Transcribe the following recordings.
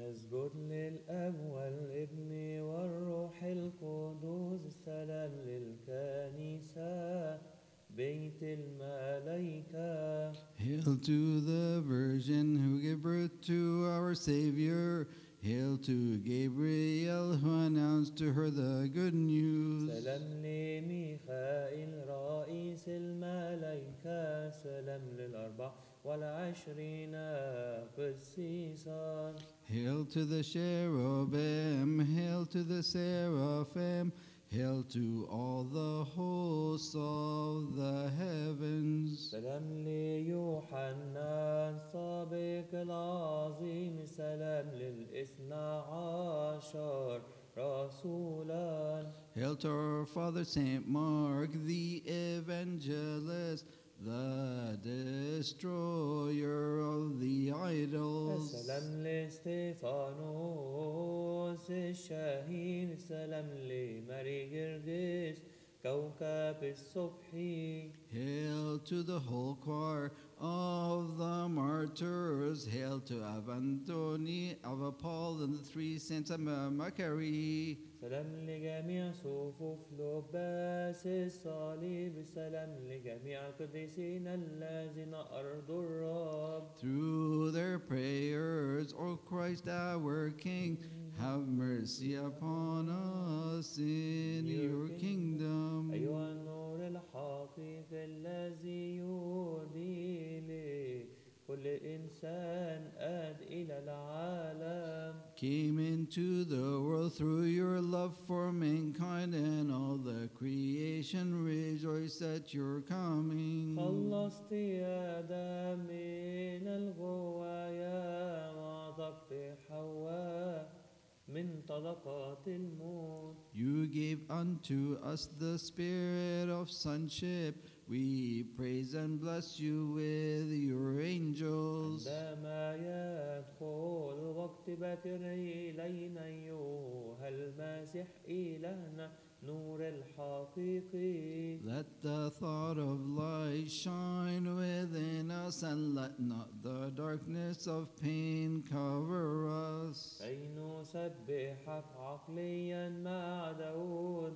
نسجد للأب والابن والروح القدوس. السلام للكنيسة بيت الملائكة. Hail to the Virgin who gave birth to our Savior. Hail to Gabriel who announced to her the good news. سلام لميخائيل رئيس الملائكة. سلام لل24 قسيسا. Hail to the cherubim, hail to the seraphim, hail to all the hosts of the heavens. سلام ليوحنا السابق العظيم. سلام لل12 رسولا. Hail to our Father Saint Mark, the evangelist, the destroyer of the idols. سلام لستيفانوس الشهيد. سلام لماري جرجس كوكب الصبح. Hail to the whole choir of the martyrs. Hail to Avantoni, Paul, and the 3 saints of Maccarie. سلام لجميع صفوف لباس الصليب. سلام لجميع القديسين الذين أرضوا الرب. Through their prayers, O Christ our King, have mercy upon us in your kingdom. أيها النور الحقيقي الذي يهدي لكل إنسان آت إلى العالم. Came into the world through your love for mankind, and all the creation rejoice at your coming. خلصت آدم من الغوايا وعذبت حواء من طلقات الموت. You gave unto us the spirit of sonship. We praise and bless you with your angels. عندما يدخل وقت باكر إلينا أيها المسيح إلهنا نور الحقيقي. Let the thought of light shine within us, and let not the darkness of pain cover us. كي نسبحك عقليا مع داود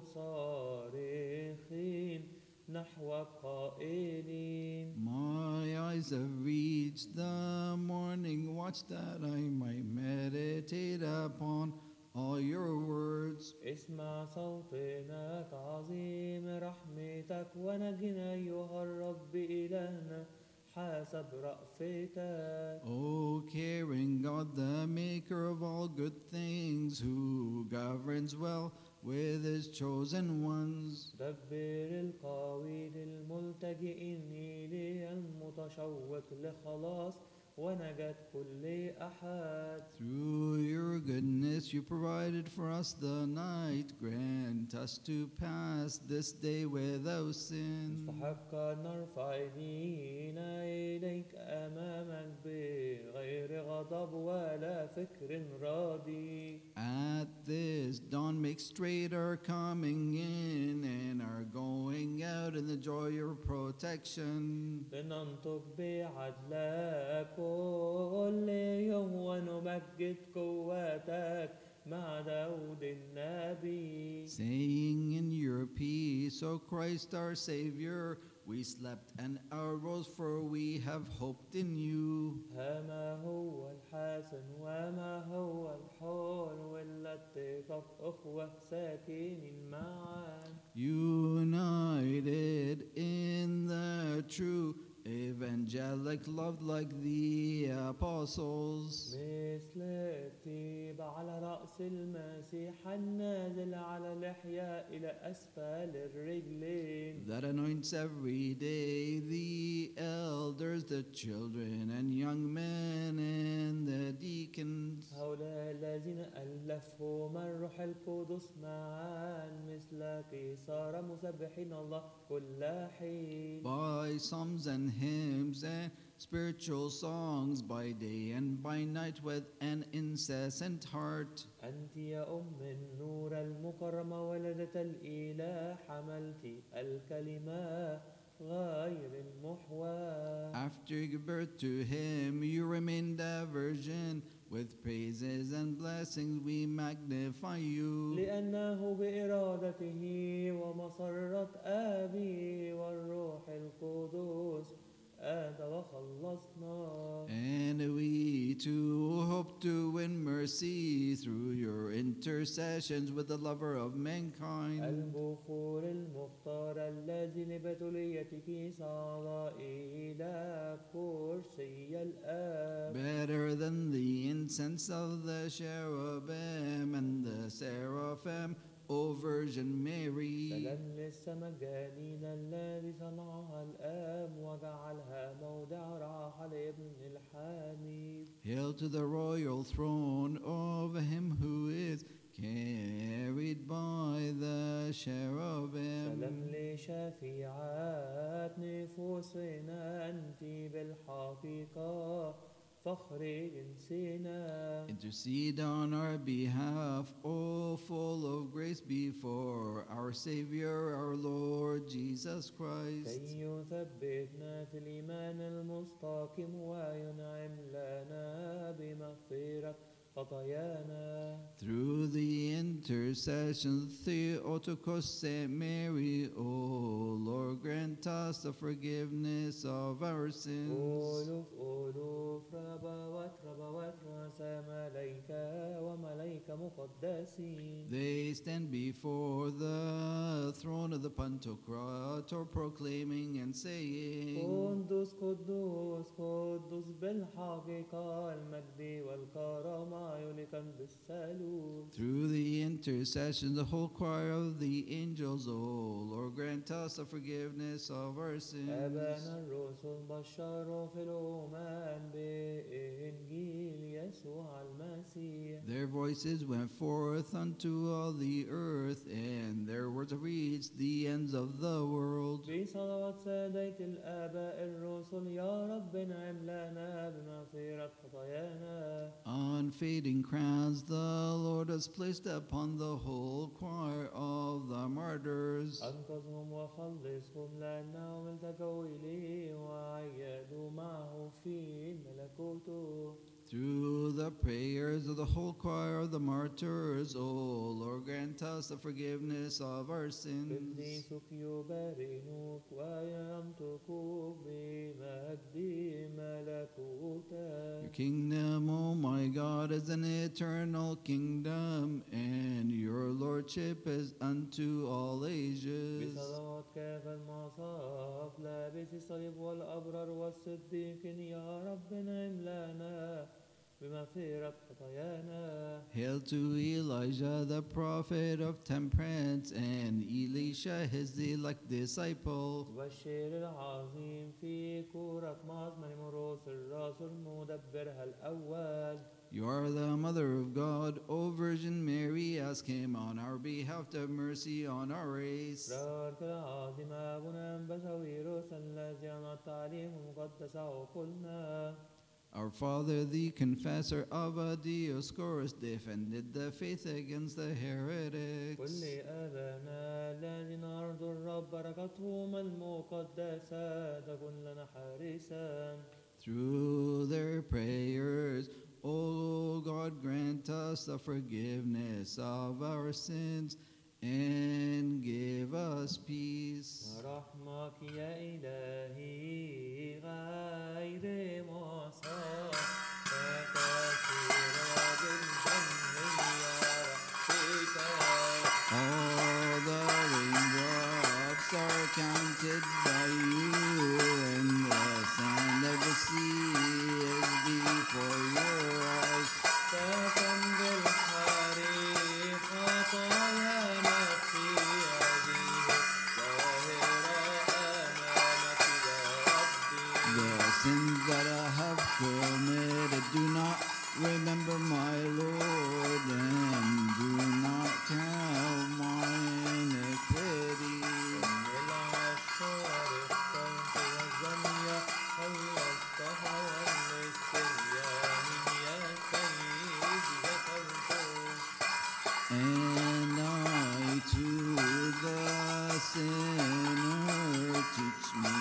صارخين نحوك قائلين. My eyes have reached the morning watch, that I might meditate upon all your words. اسمع صوتنا تعظيم رحمتك ونجنا أيها الرب إلهنا حسب رأفتك. O caring God, the maker of all good things, who governs well with his chosen ones. دبر القوي للملتجئين إليه المتشوق لخلاص ونجاة كل أحد. Through your goodness you provided for us the night. Grant us to pass this day without sin. مستحق نرفع أيدينا إليك أمامك بغير غضب ولا فكر راضي. At this dawn make straight our coming in and our going out in the joy of your protection. لننطق بعدلك كل يوم ونمجد قوتك مع داود النبي. Saying in your peace, O Christ our Savior, we slept and arose, for we have hoped in you. ما هو الحسن وما هو الحول والاتفاق أخوة ساكنين معا. United in the true evangelic love like the apostles. مثل الطيب على رأس المسيح النازل على الإحياء إلى أسفل الرجلين. That anoints every day the elders, the children and young men and the deacons. هؤلاء الذين ألفهم الروح القدس معا مثل قيصار مسبحين الله كل حين. By psalms and hymns and spiritual songs, by day and by night, with an incessant heart. أنت يا أم النور المكرمة ولدة الإله حملت الكلمة غير المحوى. After you give birth to him, you remained a virgin. With praises and blessings we magnify you. لأنه بإرادته ومسرة أبي والروح القدس آت وخلصنا. And we too hope to win mercy through your intercessions with the lover of mankind. البخور المختار الذي لبتوليتك صعد إلى كرسي الآب. Better than the incense of the cherubim and the seraphim, O Virgin Mary. سلام للسماء الجليل الذي صنعها الآب وجعلها موضع راحة لابن الحميد. Hail to the royal throne of him who is carried by the cherubim. سلام لشفيعات نفوسنا أنت بالحقيقة فخر جنسنا. Intercede on our behalf, O full of grace, before our Savior, our Lord Jesus Christ. كي يثبتنا في الإيمان المستقيم وينعم لنا بمغفرة خطايانا. Through the intercession of Theotokos, Saint Mary, O Lord, grant us the forgiveness of our sins. ألوف ألوف ربوات ربوات رؤساء ملايكة وملايكة مقدسين. They stand before the throne of the Pantocrator, proclaiming and saying, قدوس قدوس قدوس بالحقيقة المجد والكرامة يليقا بالثالوث. Through the intercession, the whole choir of the angels, O Lord, grant us the forgiveness of our sins. أبانا الرسل بشروا في الأمم بإنجيل يسوع المسيح. Their voices went forth unto all the earth, and their words reached the ends of the world. بصلوات سادة الآباء الرسل يا رب انعم لنا بمغفرة خطايانا. Unfading crowns the Lord has placed upon the whole choir of the martyrs. أنقذهم وخلصهم لأنهم التجوا إليه وعيدوا معه في ملكوته. Through the prayers of the whole choir of the martyrs, O Lord, grant us the forgiveness of our sins. قديسك يبارنك وينطقك بمجد ملكوتك. Your kingdom, O my God, is an eternal kingdom, and your lordship is unto all ages. بصلوات كاف المصاف لابس الصليب والأبرار والصديقين يا رب انعم لنا بمغفرة خطايانا. Hail to Elijah, the prophet of temperance, and Elisha, his elect disciple. والشير العظيم في كورة مزمن مروس الرسول مدبرها الأول. You are the mother of God, O Virgin Mary, ask him on our behalf to have mercy on our race. رارك العظيم أبونا بسويروس الذي أنعت عليه مقدس عقولنا. Our father, the confessor of Dioscorus, defended the faith against the heretics. كل آبائنا الذين أرضوا الرب بركتهم المقدسة تكن لنا حارسا. Through their prayers, O God, grant us the forgiveness of our sins and give us peace. ورحمك يا إلهي غير مصاب فكثيرا بالجنة يا رحمتك. All the raindrops are counted by you, and the sand of the sea is before your eyes. فكم بالحريق خطايا نفسي هذه ظاهرة أمامك يا ربي. The sins that I have committed, do not remember, my Lord, and do not count my iniquity. العشار اخترت والزمية خلصتها والنسيان يا سيدي ذكرته. And I to the sinner teach me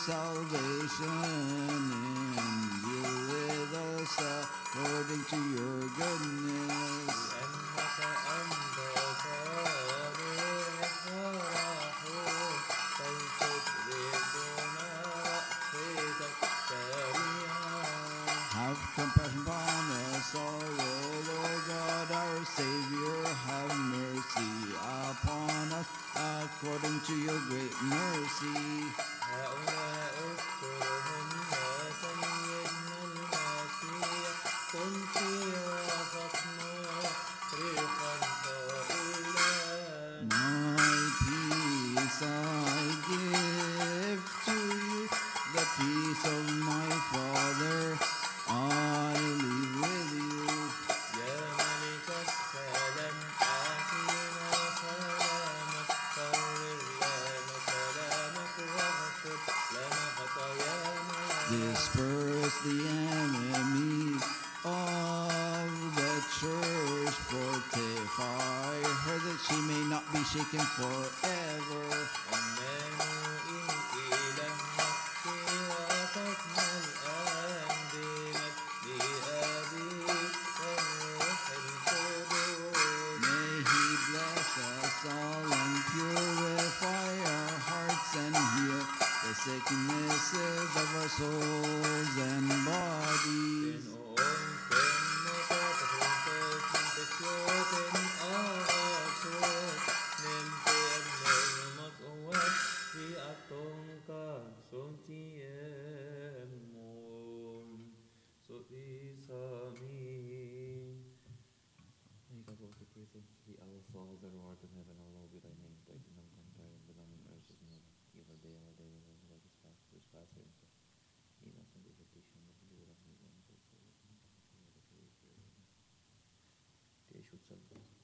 salvation and deal with us according to your goodness. Have compassion upon us all, O Lord God, our Savior. Have mercy upon us according to your great mercy. My peace I give to you, the peace of my Father I leave with you. Disperse the enemies of the church, fortify her that she may not be shaken forever. May he bless us all and purify our hearts and heal the sicknesses of our souls and bodies. Be our Father who art in heaven, hallowed be thy name. Thy kingdom come, thy will be done on earth as in heaven. Give us day our daily bread, and forgive us our trespasses, lead us into temptation, but deliver us from evil. For thine is the kingdom, the power, and the glory forever. Te should